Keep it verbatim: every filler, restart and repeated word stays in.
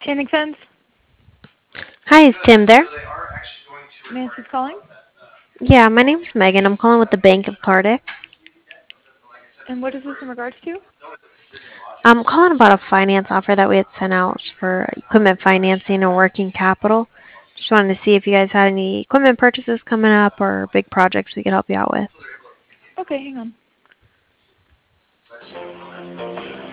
Tanning Fence. Hi, is Tim there? Nancy's calling. Yeah, my name's Megan. I'm calling with the Bank of Cardiff. And what is this in regards to? I'm calling about a finance offer that we had sent out for equipment financing or working capital. Just wanted to see if you guys had any equipment purchases coming up or big projects we could help you out with. Okay, hang on.